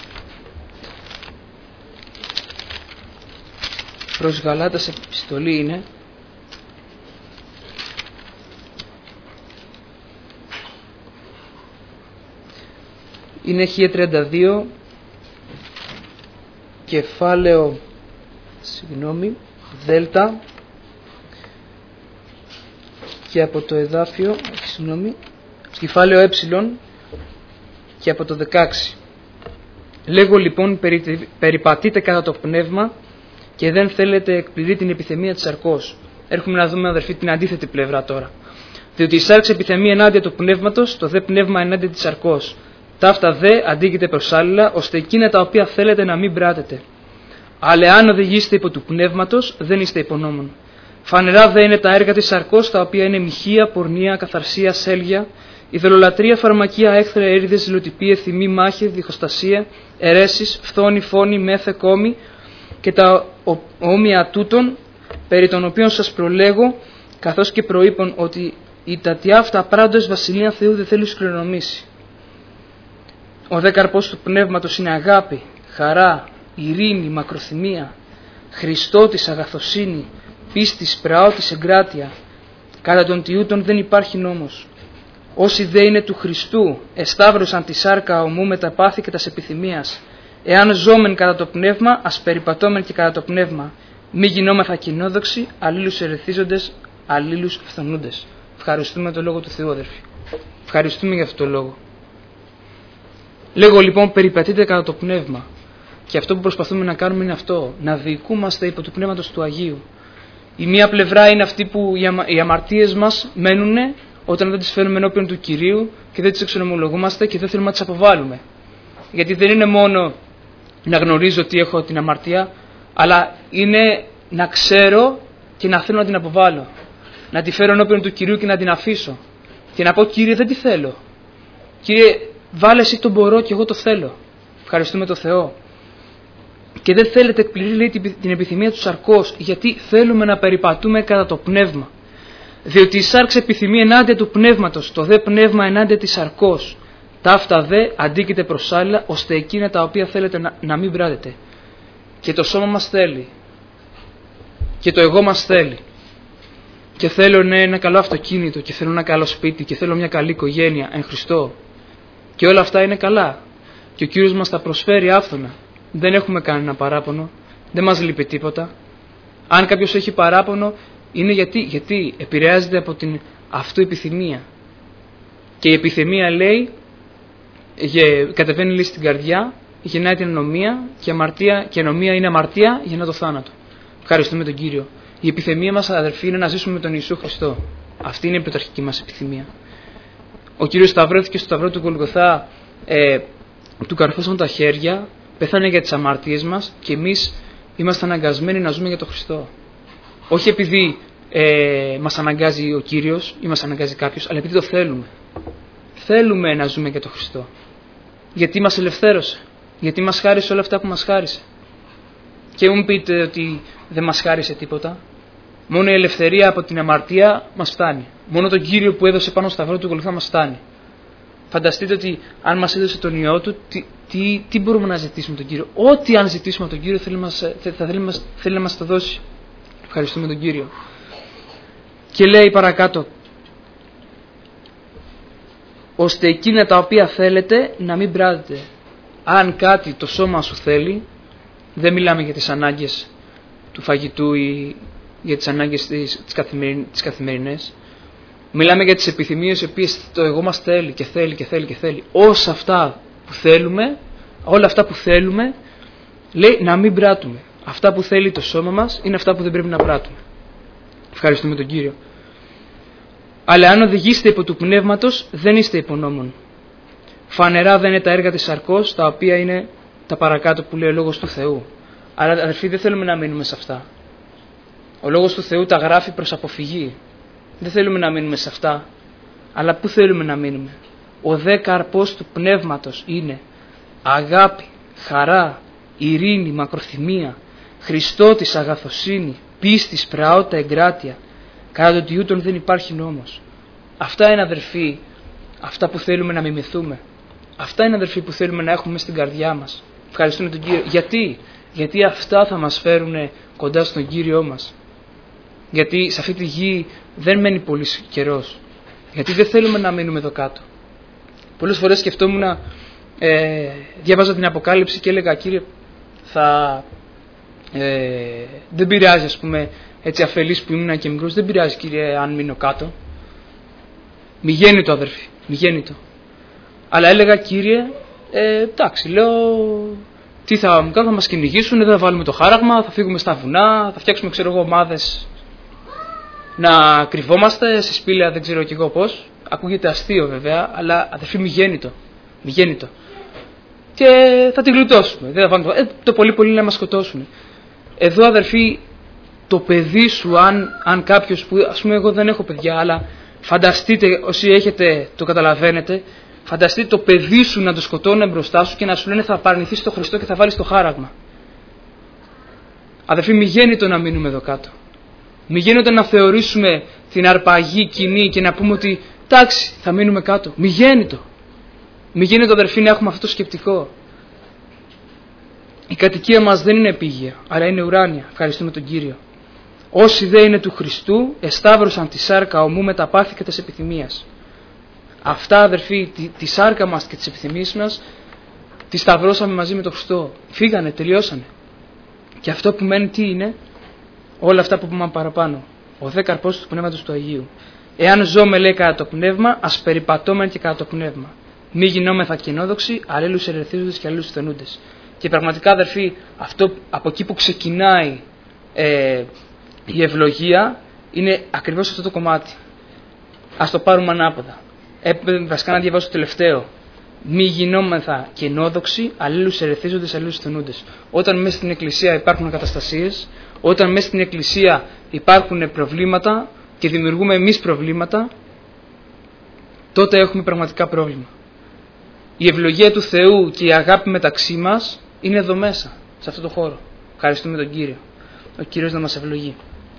Προς Γαλάτας επιστολή είναι. είναι χ τριάντα δύο, κεφάλαιο, συγγνώμη, δέλτα, και από το εδάφιο, συγγνώμη, κεφάλαιο ε και από το δεκαέξι. Λέγω λοιπόν, περι, περιπατείτε κατά το πνεύμα και δεν θέλετε εκπληρεί την επιθυμία της σαρκός. Έρχομαι να δούμε, αδερφοί, την αντίθετη πλευρά τώρα. Διότι η σάρξ επιθυμεί ενάντια του πνεύματος, το δε πνεύμα ενάντια της σαρκός. Ταύτα δε αντίκειται προς άλλα, ώστε εκείνα τα οποία θέλετε να μην πράτετε. Αλλά αν οδηγήσετε υπό του πνεύματος, δεν είστε υπονόμων. Φανερά δε είναι τα έργα της σαρκός, τα οποία είναι μοιχεία, πορνεία, καθαρσία, σέλγια, ιδωλολατρία, φαρμακεία, έχθρα, έρηδες, ζηλοτυπία, ευθυμή, μάχη, διχοστασία, αιρέσεις, φθόνη, φόνη, μέθε, κόμη και τα όμοια τούτων, περί των οποίων σας προλέγω, καθώς και προείπων ότι η τατιά αυτά πράγματος βασιλεία Θεού δεν θέλει σκληρονομήσει. Ο δε καρπός του πνεύματος είναι αγάπη, χαρά, ειρήνη, μακροθυμία, Χριστότης, αγαθοσύνη, πίστης, πραότης, εγκράτεια. Κατά των τιούτων δεν υπάρχει νόμος. Όσοι δε είναι του Χριστού, εσταύρωσαν τη σάρκα ομού με τα πάθη και τας επιθυμίας. Εάν ζώμεν κατά το πνεύμα, ας περιπατώμεν και κατά το πνεύμα. Μη γινόμεθα κοινόδοξοι, αλλήλους ερεθίζοντες, αλλήλους φθονούντες. Ευχαριστούμε το λόγο του Θεού, αδερφοί. Ευχαριστούμε για αυτό το λόγο. Λέγω λοιπόν, περιπατείτε κατά το πνεύμα. Και αυτό που προσπαθούμε να κάνουμε είναι αυτό, να διοικούμαστε υπό του πνεύματος του Αγίου. Η μία πλευρά είναι αυτή που οι αμαρτίες μας μένουν όταν δεν τις φέρνουμε ενώπιον του Κυρίου και δεν τις εξονομολογούμαστε και δεν θέλουμε να τις αποβάλουμε. Γιατί δεν είναι μόνο να γνωρίζω ότι έχω την αμαρτία, αλλά είναι να ξέρω και να θέλω να την αποβάλω. Να τη φέρω ενώπιον του Κυρίου και να την αφήσω. Και να πω, Κύριε, δεν τη θέλω. Κύριε, βάλε εσύ το μπορώ και εγώ το θέλω. Ευχαριστούμε τον Θεό. Και δεν θέλετε εκπληρεί, λέει, την επιθυμία του σαρκός, γιατί θέλουμε να περιπατούμε κατά το πνεύμα. Διότι η σάρξ επιθυμεί ενάντια του πνεύματος, το δε πνεύμα ενάντια της σαρκός. Ταύτα δε αντίκειται προς άλλα, ώστε εκείνα τα οποία θέλετε να, να μην πράτετε. Και το σώμα μας θέλει. Και το εγώ μας θέλει. Και θέλω, ναι, ένα καλό αυτοκίνητο, και θέλω ένα καλό σπίτι, και θέλω μια καλή οικογένεια εν Χριστώ. Και όλα αυτά είναι καλά. Και ο Κύριος μας τα προσφέρει άφθονα. Δεν έχουμε κανένα παράπονο. Δεν μας λείπει τίποτα. Αν κάποιος έχει παράπονο, είναι γιατί, γιατί επηρεάζεται από την αυτού επιθυμία. Και η επιθυμία, λέει, κατεβαίνει, λέει, στην καρδιά, γεννάει την ανομία, και, αμαρτία, και ανομία είναι αμαρτία, γεννά το θάνατο. Ευχαριστούμε τον Κύριο. Η επιθυμία μας, αδερφοί, είναι να ζήσουμε με τον Ιησού Χριστό. Αυτή είναι η πρωταρχική μας επιθυμία. Ο Κύριος σταυρώθηκε στο σταυρό του Γολγοθά, ε, του καρφώσαν τα χέρια, πέθανε για τις αμαρτίες μας και εμείς είμαστε αναγκασμένοι να ζούμε για τον Χριστό. Όχι επειδή ε, μας αναγκάζει ο Κύριος ή μας αναγκάζει κάποιος, αλλά επειδή το θέλουμε. Θέλουμε να ζούμε για τον Χριστό. Γιατί μας ελευθέρωσε. Γιατί μας χάρισε όλα αυτά που μας χάρισε. Και μου πείτε ότι δεν μας χάρισε τίποτα. Μόνο η ελευθερία από την αμαρτία μας φτάνει. Μόνο τον Κύριο που έδωσε πάνω στο σταυρό του Γολγοθά μας φτάνει. Φανταστείτε ότι αν μας έδωσε τον Υιό Του, τι, τι, τι μπορούμε να ζητήσουμε τον Κύριο. Ό,τι αν ζητήσουμε τον Κύριο θέλει, μας, θα θέλει, μας, θέλει να μας το δώσει. Ευχαριστούμε τον Κύριο. Και λέει παρακάτω, ώστε εκείνα τα οποία θέλετε να μην πράτετε. Αν κάτι το σώμα σου θέλει, δεν μιλάμε για τις ανάγκες του φαγητού ή για τις ανάγκες της, της, καθημεριν, της καθημερινές. Μιλάμε για τις επιθυμίες οι οποίες το εγώ μας θέλει και θέλει και θέλει και θέλει. Όσα αυτά που θέλουμε, όλα αυτά που θέλουμε, λέει να μην πράττουμε. Αυτά που θέλει το σώμα μας είναι αυτά που δεν πρέπει να πράττουμε. Ευχαριστούμε τον Κύριο. Αλλά αν οδηγήσετε υπό του πνεύματος, δεν είστε υπονόμων. Φανερά δεν είναι τα έργα της σαρκός, τα οποία είναι τα παρακάτω που λέει ο Λόγος του Θεού. Αλλά αδερφοί, δεν θέλουμε να μείνουμε σε αυτά. Ο Λόγος του Θεού τα γράφει προς αποφυγή. Δεν θέλουμε να μείνουμε σε αυτά. Αλλά πού θέλουμε να μείνουμε? Ο δε καρπός του πνεύματος είναι αγάπη, χαρά, ειρήνη, μακροθυμία, Χριστότης, αγαθοσύνη, πίστης, πραότητα, εγκράτεια. Κατά το τιούτον δεν υπάρχει νόμος. Αυτά είναι, αδερφοί, αυτά που θέλουμε να μιμηθούμε. Αυτά είναι, αδερφοί, που θέλουμε να έχουμε στην καρδιά μας. Ευχαριστούμε τον Κύριο. Γιατί? Γιατί αυτά θα μας φέρουν κοντά στον Κύριό μας. Γιατί σε αυτή τη γη δεν μένει πολύ καιρός. Γιατί δεν θέλουμε να μείνουμε εδώ κάτω. Πολλές φορές σκεφτόμουν, ε, ε, διάβαζα την Αποκάλυψη και έλεγα, Κύριε, θα, ε, δεν πειράζει, ας πούμε, έτσι αφελής που ήμουν και μικρός, δεν πειράζει, Κύριε, αν μείνω κάτω. Μη γέννητο, αδερφοί, μη γέννητο. Αλλά έλεγα, Κύριε, ε, εντάξει, λέω, τι θα μου κάνουν, θα μας κυνηγήσουν, δεν θα βάλουμε το χάραγμα, θα φύγουμε στα βουνά, θα φτιάξουμε, ξέρω εγώ, ομάδες να κρυβόμαστε σε σπήλαια, δεν ξέρω κι εγώ πώς. Ακούγεται αστείο βέβαια, αλλά αδερφοί, μη γέννητο, μη γέννητο. Και θα τη γλιτώσουμε, δεν θα βάλουμε, ε, το πολύ πολύ να μας σκοτώσουν. Εδώ, αδερφοί, το παιδί σου, αν, αν κάποιος που, ας πούμε, εγώ δεν έχω παιδιά, αλλά φανταστείτε, όσοι έχετε, το καταλαβαίνετε, φανταστείτε το παιδί σου να το σκοτώνουν μπροστά σου και να σου λένε θα παρνηθείς τον Χριστό και θα βάλεις το χάραγμα. Αδερφοί, μη γέννητο να μείνουμε εδώ κάτω. Μη γέννητο να θεωρήσουμε την αρπαγή κοινή και να πούμε ότι εντάξει, θα μείνουμε κάτω. Μη γέννητο. Μη γέννητο, αδερφοί, να έχουμε αυτό το σκεπτικό. Η κατοικία μας δεν είναι επίγεια, αλλά είναι ουράνια. Ευχαριστούμε τον Κύριο. Όσοι δε είναι του Χριστού, εσταύρωσαν τη σάρκα ομού με τα πάθη και της επιθυμίας. Αυτά, αδερφοί, τη, τη σάρκα μας και τις επιθυμίες μας, τη σταυρώσαμε μαζί με τον Χριστό. Φύγανε, τελειώσανε. Και αυτό που μένει τι είναι? Όλα αυτά που πούμε παραπάνω. Ο δε καρπός του Πνεύματος του Αγίου. Εάν ζώμε, λέει, κατά το πνεύμα, ας περιπατώμε και κατά το πνεύμα. Μη γινόμεθα κοινόδοξοι, αλλήλους ερεθίζοντες και αλλήλους θενούντες. Και πραγματικά, αδερφοί, αυτό από εκεί που ξεκινάει ε, η ευλογία είναι ακριβώς αυτό το κομμάτι. Ας το πάρουμε ανάποδα. Ε, βασικά να διαβάσω το τελευταίο. Μη γινόμεθα κοινόδοξοι, αλλήλους ερεθίζοντες, αλλήλους θενούντες. Όταν μέσα στην Εκκλησία υπάρχουν καταστασίες, όταν μέσα στην Εκκλησία υπάρχουν προβλήματα και δημιουργούμε εμείς προβλήματα, τότε έχουμε πραγματικά πρόβλημα. Η ευλογία του Θεού και η αγάπη μεταξύ μας είναι εδώ μέσα, σε αυτό το χώρο. Ευχαριστούμε τον Κύριο. Ο Κύριος να μας ευλογεί.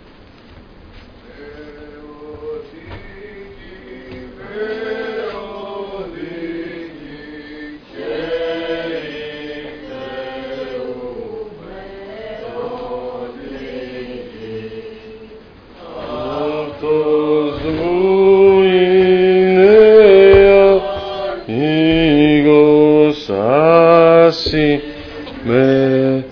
με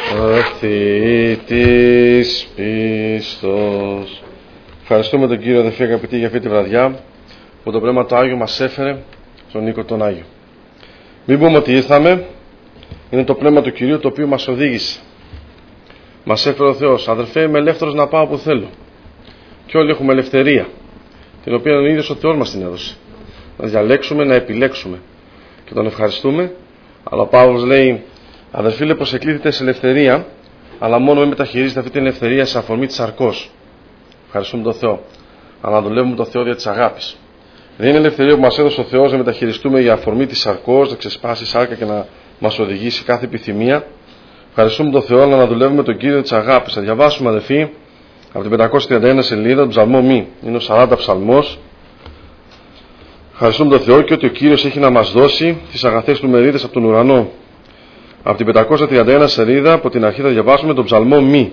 αθήτης πίστος. Ευχαριστούμε τον Κύριο, αδελφοί αγαπητοί, για αυτή τη βραδιά που το Πνεύμα του Άγιο μας έφερε στον οίκο τον Άγιο. Μην πούμε ότι ήρθαμε, είναι το Πνεύμα του Κυρίου το οποίο μας οδήγησε. Μας έφερε ο Θεός. Αδελφέ, είμαι ελεύθερος να πάω όπου θέλω. Και όλοι έχουμε ελευθερία, την οποία ο ίδιος ο Θεός μας την έδωσε. Να διαλέξουμε, να επιλέξουμε. Και τον ευχαριστούμε. Αλλά ο Παύλος λέει, αδελφοί, λέει πως εκλήθητε σε ελευθερία, αλλά μόνο με μεταχειρίζετε αυτή την ελευθερία σε αφορμή της σαρκός. Ευχαριστούμε τον Θεό. Αλλά δουλεύουμε τον Θεό δια της αγάπης. Δεν είναι ελευθερία που μας έδωσε ο Θεός να μεταχειριστούμε για αφορμή της σαρκός, να ξεσπάσει σάρκα και να μας οδηγήσει κάθε επιθυμία. Ευχαριστούμε τον Θεό, αλλά να δουλεύουμε τον Κύριο της αγάπης. Θα διαβάσουμε, αδελφοί, από την πεντακόσια τριάντα ένα σελίδα, τον ψαλμό Μη. Είναι ο σαράντα ψαλμός. Ευχαριστούμε τον Θεό και ότι ο Κύριος έχει να μας δώσει τις αγαθές του μερίδες από τον ουρανό. Από την πεντακόσια τριάντα ένα σελίδα, από την αρχή θα διαβάσουμε τον ψαλμό Μη.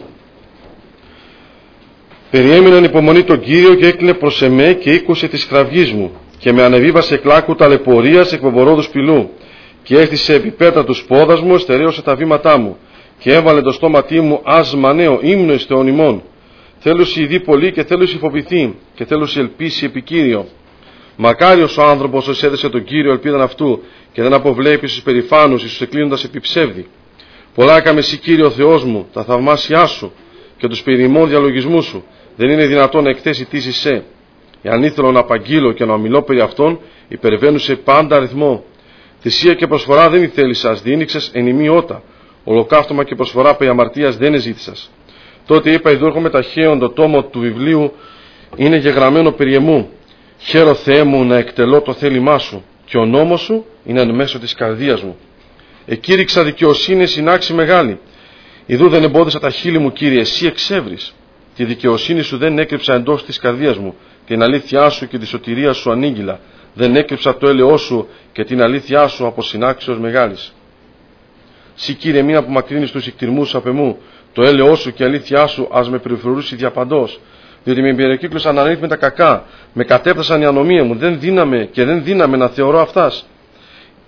Περιέμειναν υπομονή τον Κύριο και έκλεινε προς εμέ και ήκουσε της κραυγής μου και με ανεβίβασε εκλάκου ταλαιπωρίας εκ βομβορόδους πυλού και έστησε επιπέτρα τους πόδας μου, εστερέωσε τα βήματά μου και έβαλε το στόματί μου άσμα νέο ύμνο εις Θεόν ημών. Θέλουσι ειδεί πολύ και θέλουσι φοβηθεί και θέλουσι ελπίσει επικύριο. Μακάριος ο άνθρωπος όσοι έδεσε τον Κύριο ελπίδαν αυτού και δεν αποβλέπει στους περηφάνους εις τους εκκλίνοντας επί ψεύδι. Πολλά έκαμε εσύ, Κύριε ο Θεός μου, τα θαυμάσια σου και τους περιμών διαλογισμούς σου. Δεν είναι δυνατόν να εκθέσει τι σε. Εάν ήθελα να απαγγείλω και να ομιλώ περί αυτών, υπερβαίνουσε πάντα αριθμό. Θυσία και προσφορά δεν ηθέλησας, διήνυξες εν ημιώτα. Ολοκαύτωμα και προσφορά περί αμαρτίας δεν εζήτησας. Τότε είπα, ειδούρχομαι ταχαίων, το τόμο του βιβλίου είναι γεγραμμένο περί εμού. Χαίρο Θεέ μου να εκτελώ το θέλημά σου, και ο νόμος σου είναι εν μέσω της καρδίας μου. Εκήρυξα δικαιοσύνη συνάξη μεγάλη. Ιδού δεν εμπόδισα τα χείλη μου, Κύριε, εσύ εξεύρεις. Τη δικαιοσύνη σου δεν έκρυψα εντός της καρδίας μου, την αλήθειά σου και τη σωτηρία σου ανήγγυλα. Δεν έκρυψα το έλεος σου και την αλήθειά σου από συνάξεως μεγάλης. Συ, Κύριε, μην απομακρύνεις τους εκτιρμούς απ' εμού, το έλεος σου και η αλήθειά σου ας με περιφρουρήσει διαπαντός. Διότι με περικύκλωσαν αναρρύθμιτα κακά, με κατέφτασαν η ανομία μου, δεν δύναμε και δεν δύναμε να θεωρώ αυτάς.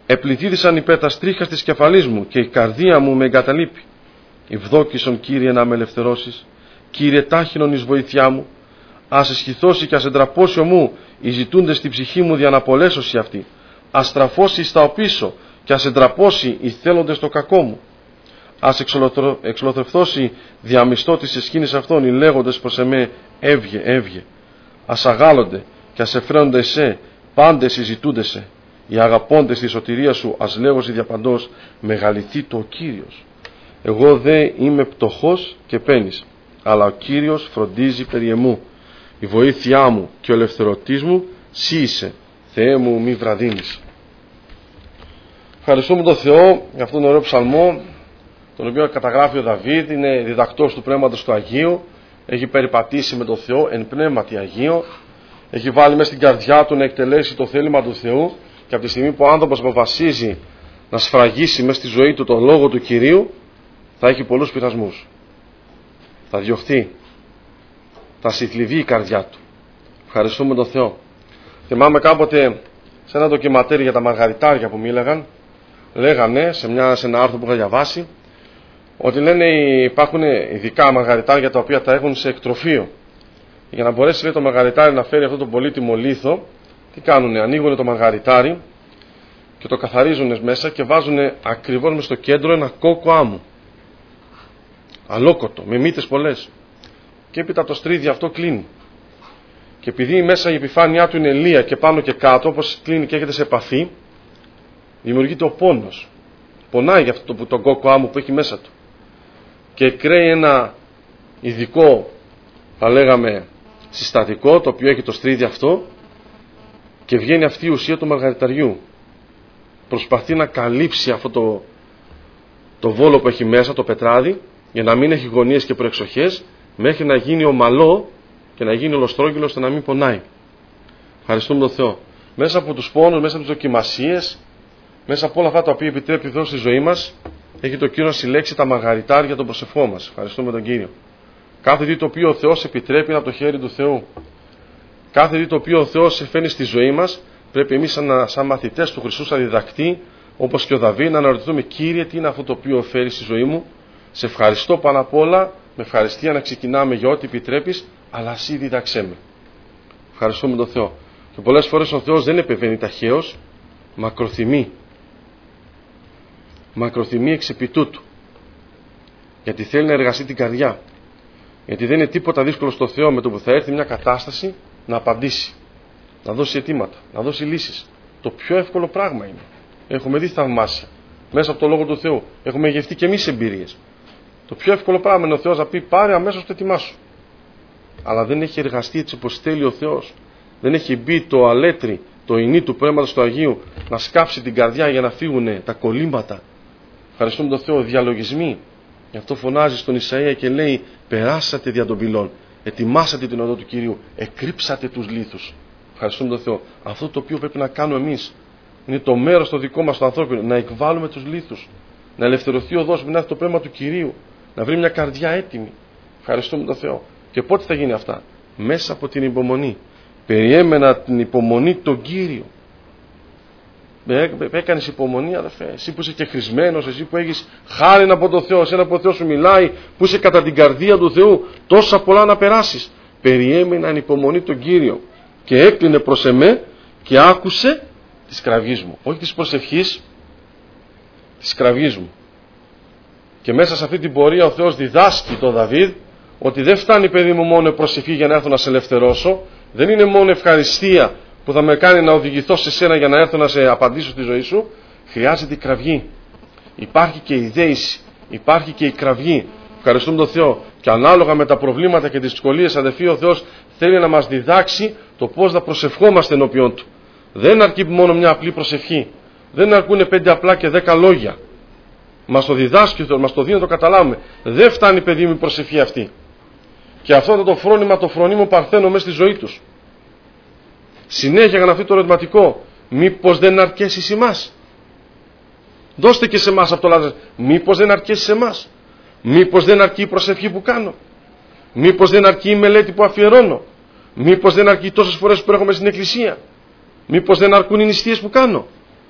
Επληθύρισαν υπέρ τα στρίχα της κεφαλής μου και η καρδία μου με εγκαταλείπει. Ευδόκησον, Κύριε, να με ελευθερώσεις. Κύριε, τάχινον εις βοήθειά μου. Ας εσχυθώσει και ας εντραπώσει ομού οι ζητούντες στη ψυχή μου δια να απολέσωση αυτή. Ας στραφώσει στα οπίσω και ας εντραπώσει οι θέλοντες το κακό μου. Ας εξολοθρευθώσει διαμιστώ της εσχήνης αυτών οι λέγοντες προς εμέ έβγε, έβγε. Ας αγάλλονται και ας εφραίνονται εσέ πάντες οι ζητούντεσαι. Οι αγαπώντες τη σωτηρία σου ας λέγωση διαπαντός μεγαλυθεί το ο Κύριος. Εγώ δε είμαι πτωχός και πένης, αλλά ο Κύριος φροντίζει περί εμού. Η βοήθειά μου και ο ελευθερωτής μου σύ είσαι, Θεέ μου μη βραδύνεις. Ευχαριστούμε τον Θεό για αυτόν τον ωραίο ψαλμό, τον οποίο καταγράφει ο Δαβίδ, είναι διδακτός του Πνεύματος του Αγίου, έχει περιπατήσει με τον Θεό εν πνεύματι Αγίο, έχει βάλει μέσα στην καρδιά του να εκτελέσει το θέλημα του Θεού και από τη στιγμή που ο άνθρωπος αποφασίζει να σφραγίσει μέσα στη ζωή του τον Λόγο του Κυρίου, θα έχει πολλούς πειρασμούς. Θα διωχθεί, θα συθλιβεί η καρδιά του. Ευχαριστούμε τον Θεό. Θυμάμαι κάποτε σε ένα ντοκιματέρ για τα μαργαριτάρια που μίλαγαν, λέγανε σε, μια, σε ένα άρθρο που είχα διαβάσει, ότι λένε υπάρχουν ειδικά μαργαριτάρια τα οποία τα έχουν σε εκτροφείο. Για να μπορέσει λέει, το μαργαριτάρι να φέρει αυτό το πολύτιμο λίθο, τι κάνουνε, ανοίγουν το μαργαριτάρι και το καθαρίζουν μέσα και βάζουν ακριβώς μες στο κέντρο ένα κόκκο άμμου. Αλόκοτο, με μύτες πολλές. Και έπειτα το στρίδι αυτό κλείνει. Και επειδή μέσα η επιφάνειά του είναι λία και πάνω και κάτω, όπως κλείνει και έχετε σε επαφή, δημιουργείται ο πόνος. Πονάει για αυτό το, το κόκκο άμμου που έχει μέσα του. Και κρέει ένα ειδικό, θα λέγαμε, συστατικό, το οποίο έχει το στρίδι αυτό, και βγαίνει αυτή η ουσία του μαργαριταριού. Προσπαθεί να καλύψει αυτό το, το βόλο που έχει μέσα, το πετράδι, για να μην έχει γωνίες και προεξοχές, μέχρι να γίνει ομαλό και να γίνει ολοστρόγγυλο ώστε να μην πονάει. Ευχαριστούμε τον Θεό. Μέσα από τους πόνους, μέσα από τις δοκιμασίες, μέσα από όλα αυτά τα οποία επιτρέπει ο Θεός στη ζωή μας, έχει το Κύριο να συλλέξει τα μαργαριτάρια των προσευχών μας. Ευχαριστούμε τον Κύριο. Κάθε τι το οποίο ο Θεός επιτρέπει είναι από το χέρι του Θεού. Κάθε τι το οποίο ο Θεός εφαίνει στη ζωή μας, πρέπει εμείς σαν, σαν μαθητές του Χριστού, σαν διδακτή, όπως και ο Δαβίδ, να αναρωτηθούμε, Κύριε, τι είναι αυτό το οποίο φέρει στη ζωή μου. Σε ευχαριστώ πάνω απ' όλα, με ευχαριστία να ξεκινάμε για ό,τι επιτρέπεις, αλλά εσύ δίδαξέ με. Ευχαριστούμε τον Θεό. Και πολλές φορές ο Θεός δεν επεμβαίνει ταχαίως, μακροθυμεί. Μακροθυμεί εξ επί τούτου. Γιατί θέλει να εργαστεί την καρδιά. Γιατί δεν είναι τίποτα δύσκολο στο Θεό με το που θα έρθει μια κατάσταση να απαντήσει. Να δώσει αιτήματα, να δώσει λύσεις. Το πιο εύκολο πράγμα είναι. Έχουμε δει θαυμάσια. Μέσα από το Λόγο του Θεού. Έχουμε γευτεί και εμείς εμπειρίες. Το πιο εύκολο πράγμα είναι ο Θεός να πει πάρε αμέσως το έτοιμά σου. Αλλά δεν έχει εργαστεί έτσι όπως θέλει ο Θεός. Δεν έχει μπει το αλέτρι, το ινί του Πνεύματος του Αγίου να σκάψει την καρδιά για να φύγουν τα κολλήματα. Ευχαριστούμε τον Θεό, διαλογισμοί. Γι' αυτό φωνάζει στον Ισαΐα και λέει περάσατε δια των πυλών, ετοιμάσατε την οδό του Κυρίου, εκρύψατε τους λίθους. Ευχαριστούμε τον Θεό. Αυτό το οποίο πρέπει να κάνουμε εμείς είναι το μέρος το δικό μας το ανθρώπινο, να εκβάλουμε τους λίθους, να ελευθερωθεί ο οδός, να έρθει το πνεύμα του Κυρίου, να βρει μια καρδιά έτοιμη. Ευχαριστούμε τον Θεό. Και πότε θα γίνει αυτά? Μέσα από την υπομονή. Περιέμενα την υπομονή τον Κύριο. Έκανες υπομονή, αδερφέ. Εσύ που είσαι και χρησμένος, εσύ που έχεις χάρη από τον Θεό, εσένα που ο Θεός σου μιλάει, που είσαι κατά την καρδία του Θεού, τόσα πολλά να περάσεις. Περιέμεναν υπομονή τον Κύριο. Και έκλεινε προς εμέ και άκουσε της κραυγής μου. Όχι της προσευχής, της κραυγής μου. Και μέσα σε αυτή την πορεία ο Θεός διδάσκει τον Δαβίδ ότι δεν φτάνει, παιδί μου, μόνο προσευχή για να έρθω να σε ελευθερώσω. Δεν είναι μόνο ευχαριστία που θα με κάνει να οδηγηθώ σε σένα για να έρθω να σε απαντήσω στη ζωή σου. Χρειάζεται η κραυγή. Υπάρχει και η δέηση. Υπάρχει και η κραυγή. Ευχαριστούμε τον Θεό. Και ανάλογα με τα προβλήματα και τις δυσκολίες, αδελφοί, ο Θεός θέλει να μας διδάξει το πώς να προσευχόμαστε ενώπιον Του. Δεν αρκεί μόνο μια απλή προσευχή. Δεν αρκούν πέντε απλά και δέκα λόγια. Μας το διδάσκει ο Θεός, μας το δίνει να το καταλάβουμε. Δεν φτάνει, παιδί μου, η προσευχή αυτή. Και αυτό ήταν το φρόνημα, το φρονίμο παρθένο μέσα στη ζωή τους. Συνέχεια έκανα αυτό το ερωτηματικό. Μήπως δεν αρκέσει σε εμάς? Δώστε και σε εμάς αυτό το λάθος. Μήπως δεν αρκέσει σε εμάς? Μήπως δεν αρκεί η προσευχή που κάνω? Μήπως δεν αρκεί η μελέτη που αφιερώνω? Μήπως δεν αρκεί τόσες φορές που έρχομαι στην εκκλησία? Μήπως δεν αρκούν οι νηστείες που κάνω?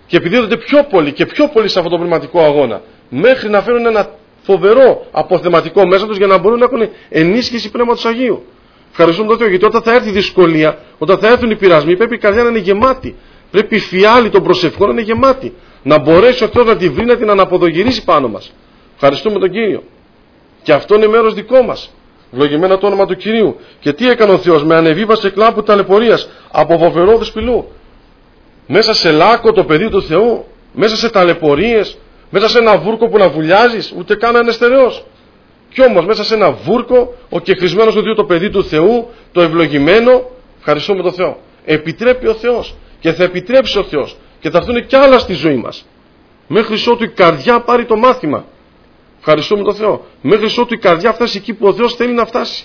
και επιδίδονται πιο πολύ και πιο πολύ σε αυτό το πνευματικό αγώνα, μέχρι να φέρουν ένα φοβερό αποθεματικό μέσα τους για να μπορούν να έχουν ενίσχυση πνεύματος Αγίου. Ευχαριστούμε τον Θεό, γιατί όταν θα έρθει η δυσκολία, όταν θα έρθουν οι πειρασμοί, πρέπει η καρδιά να είναι γεμάτη. Πρέπει η φιάλη των προσευχών να είναι γεμάτη. Να μπορέσει ο Θεός να τη βρει, να την αναποδογυρίσει πάνω μας. Ευχαριστούμε τον Κύριο. Και αυτό είναι μέρος δικό μας. Ευλογημένο το όνομα του Κυρίου. Και τι έκανε ο Θεός? Με ανεβίβασε κλάπου ταλαιπωρίας από φοβερόδους πυλού. Μέσα σε λάκκο το παιδί του Θεού, μέσα σε ταλαιπωρίες, μέσα σε ένα βούρκο που να βουλιάζεις, ούτε καν να είναι στερεός. Κι όμως μέσα σε ένα βούρκο, ο κεχρισμένος του Θεού, το παιδί του Θεού, το ευλογημένο, ευχαριστούμε τον Θεό. Επιτρέπει ο Θεός και θα επιτρέψει ο Θεός και θα έρθουν κι άλλα στη ζωή μας. Μέχρι ότου η καρδιά πάρει το μάθημα. Ευχαριστούμε τον Θεό. Μέχρι ότου η καρδιά φτάσει εκεί που ο Θεός θέλει να φτάσει.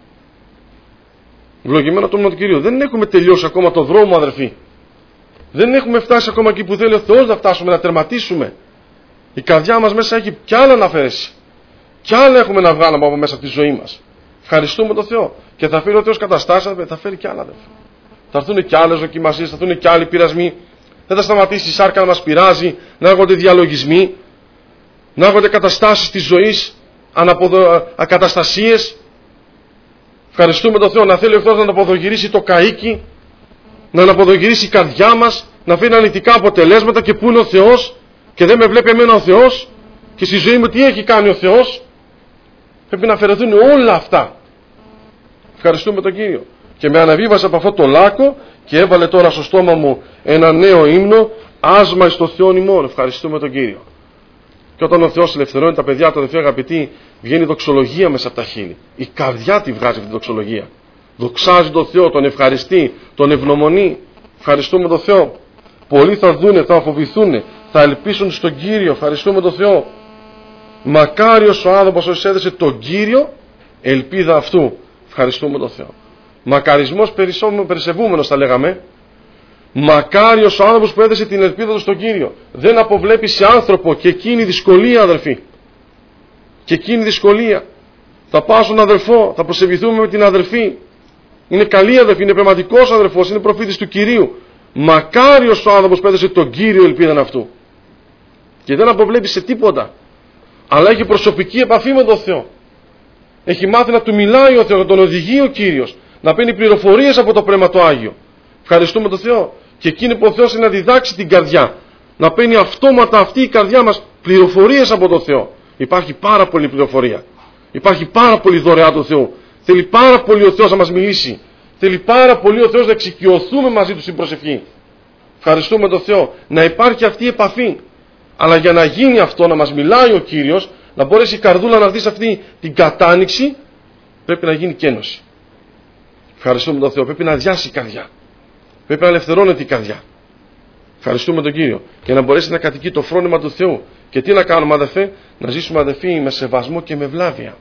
Ευλογημένο το όνομα του Κυρίου. Δεν έχουμε τελειώσει ακόμα το δρόμο, αδερφοί. Δεν έχουμε φτάσει ακόμα εκεί που θέλει ο Θεός να φτάσουμε, να τερματίσουμε. Η καρδιά μας μέσα έχει κι άλλα να αφαιρέσει. Κι άλλα έχουμε να βγάλουμε από μέσα από τη ζωή μας. Ευχαριστούμε τον Θεό. Και θα φέρει ο Θεός καταστάσεις, θα φέρει κι άλλα, αδερφοί. Θα έρθουν κι άλλες δοκιμασίες, θα έρθουν κι άλλοι πειρασμοί. Δεν θα σταματήσει η σάρκα να μας πειράζει, να έρχονται διαλογισμοί, να έρχονται καταστάσεις της ζωής, αναποδο... ακαταστασίες. Ευχαριστούμε τον Θεό. Να θέλει ο Θεός να αναποδογυρίσει το καΐκι, να αναποδογυρίσει η καρδιά μας, να φέρει αρνητικά αποτελέσματα. Και πού είναι ο Θεός? Και δεν με βλέπει εμένα ο Θεός? Και στη ζωή μου τι έχει κάνει ο Θεός? Πρέπει να αφαιρεθούν όλα αυτά. Ευχαριστούμε τον Κύριο. Και με αναβίβασε από αυτό το λάκκο και έβαλε τώρα στο στόμα μου ένα νέο ύμνο, άσμα εις το Θεόν ημών. Ευχαριστούμε τον Κύριο. Και όταν ο Θεός ελευθερώνει τα παιδιά του, αδελφοί αγαπητοί, βγαίνει δοξολογία μέσα από τα χείλη. Η καρδιά τη βγάζει αυτή τη δοξολογία. Δοξάζει τον Θεό, τον ευχαριστεί, τον ευγνωμονεί. Ευχαριστούμε τον Θεό. Πολλοί θα δούνε, θα φοβηθούν, θα ελπίσουν στον Κύριο. Ευχαριστούμε τον Θεό. Μακάριος ο άνθρωπος όσοι έδεσε τον Κύριο, ελπίδα αυτού. Ευχαριστούμε τον Θεό. Μακαρισμός περισσευούμενος θα λέγαμε. Μακάριος ο άνθρωπος που έδεσε την ελπίδα του στον Κύριο. Δεν αποβλέπει σε άνθρωπο, και εκείνη η δυσκολία, αδερφοί. Και εκείνη η δυσκολία. Θα πάω στον αδερφό, θα προσευχηθούμε με την αδερφή. Είναι καλή αδερφή, είναι πνευματικός αδερφός, είναι προφήτης του Κυρίου. Μακάριος ο άνθρωπος που έδεσε τον Κύριο ελπίδα αυτού. Και δεν αποβλέπει σε τίποτα. Αλλά έχει προσωπική επαφή με τον Θεό. Έχει μάθει να του μιλάει ο Θεός, να τον οδηγεί ο Κύριος. Να παίρνει πληροφορίες από το Πνεύμα το Άγιο. Ευχαριστούμε τον Θεό. Και εκείνη που ο Θεός είναι να διδάξει την καρδιά. Να παίρνει αυτόματα αυτή η καρδιά μας πληροφορίες από τον Θεό. Υπάρχει πάρα πολλή πληροφορία. Υπάρχει πάρα πολύ δωρεά του Θεού. Θέλει πάρα πολύ ο Θεός να μας μιλήσει. Θέλει πάρα πολύ ο Θεός να εξοικειωθούμε μαζί του στην προσευχή. Ευχαριστούμε τον Θεό. Να υπάρχει αυτή η επαφή. Αλλά για να γίνει αυτό, να μας μιλάει ο Κύριος, να μπορέσει η καρδούλα να δει σε αυτή την κατάνοιξη, πρέπει να γίνει κένωση. Ευχαριστούμε τον Θεό. Πρέπει να αδειάσει η καρδιά. Πρέπει να ελευθερώνεται η καρδιά. Ευχαριστούμε τον Κύριο. Για να μπορέσει να κατοικεί το φρόνημα του Θεού. Και τι να κάνουμε, αδερφέ? Να ζήσουμε, αδερφοί, με σεβασμό και με ευλάβεια.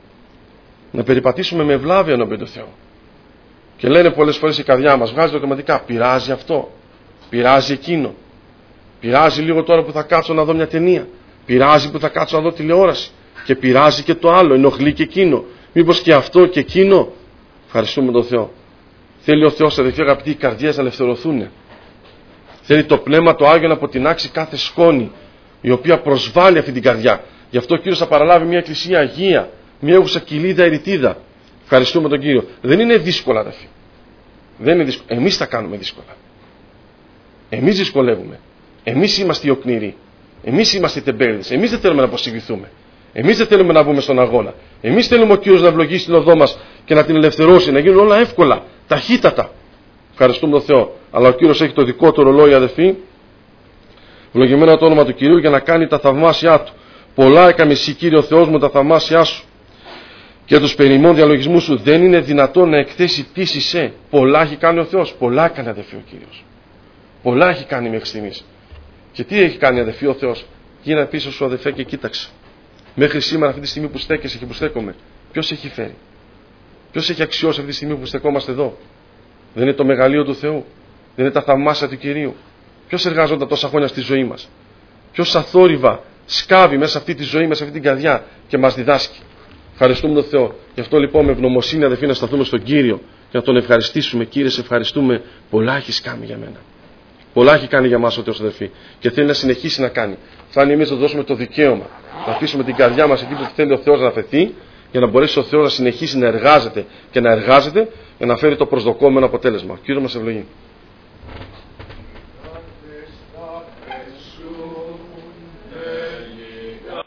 Να περιπατήσουμε με ευλάβεια ενώπιον του Θεού. Και λένε πολλές φορές η καρδιά μας, βγάζει automatica, πειράζει αυτό, πειράζει εκείνο. Πειράζει λίγο τώρα που θα κάτσω να δω μια ταινία. Πειράζει που θα κάτσω να δω τηλεόραση. Και πειράζει και το άλλο, ενοχλεί και εκείνο. Μήπως και αυτό και εκείνο? Ευχαριστούμε τον Θεό. Θέλει ο Θεός, αδελφοί αγαπητοί, οι καρδιές να ελευθερωθούν. Θέλει το Πνεύμα το Άγιο να αποτινάξει κάθε σκόνη, η οποία προσβάλλει αυτή την καρδιά. Γι' αυτό ο Κύριος θα παραλάβει μια εκκλησία αγία, μια έγουσα κοιλίδα ερητίδα. Ευχαριστούμε τον Κύριο. Δεν είναι δύσκολα, αδελφοί. Δεν είναι δύσκολα. Εμείς τα κάνουμε δύσκολα. Εμείς δυσκολεύουμε. Εμείς είμαστε οι οκνηροί. Εμείς είμαστε οι τεμπέληδες. Εμείς δεν θέλουμε να αποσυγηθούμε. Εμείς δεν θέλουμε να μπούμε στον αγώνα. Εμείς θέλουμε ο Κύριος να ευλογήσει την οδό μας και να την ελευθερώσει, να γίνουν όλα εύκολα, ταχύτατα. Ευχαριστούμε τον Θεό. Αλλά ο Κύριος έχει το δικό του ρολόι, αδελφοί. Ευλογημένο το όνομα του Κυρίου, για να κάνει τα θαυμάσια του. Πολλά έκαμε εσύ, Κύριε ο Θεός μου, τα θαυμάσια σου. Και τους περιμών διαλογισμούς σου δεν είναι δυνατόν να εκθέσει πίση σε. Πολλά έχει κάνει ο Θεός. Πολλά έκανε, αδελφοί, ο Κύριος. Πολλά έχει κάνει μέχρι στιγμής. Και τι έχει κάνει, αδελφοί, ο Θεός? Γίνα πίσω σου, αδελφέ, και κοίταξε. Μέχρι σήμερα, αυτή τη στιγμή που στέκεσαι και που στέκομαι, ποιος έχει φέρει? Ποιος έχει αξιώσει αυτή τη στιγμή που στεκόμαστε εδώ? Δεν είναι το μεγαλείο του Θεού? Δεν είναι τα θαυμάσια του Κυρίου? Ποιος εργαζόταν τόσα χρόνια στη ζωή μας? Ποιος αθόρυβα σκάβει μέσα αυτή τη ζωή, μέσα αυτή την καρδιά και μας διδάσκει? Ευχαριστούμε τον Θεό. Γι' αυτό λοιπόν με ευγνωμοσύνη, αδελφοί, να σταθούμε στον Κύριο και να τον ευχαριστήσουμε. Κύριε, σε ευχαριστούμε. Πολλά έχεις κάνει για μένα. Πολλά έχει κάνει για μας ο Θεός, αδερφοί, και θέλει να συνεχίσει να κάνει. Φτάνει εμείς να δώσουμε το δικαίωμα, να αφήσουμε την καρδιά μας εκεί που θέλει ο Θεός να αφαιθεί, για να μπορέσει ο Θεός να συνεχίσει να εργάζεται και να εργάζεται για να φέρει το προσδοκόμενο αποτέλεσμα. Κύριε μας ευλογεί.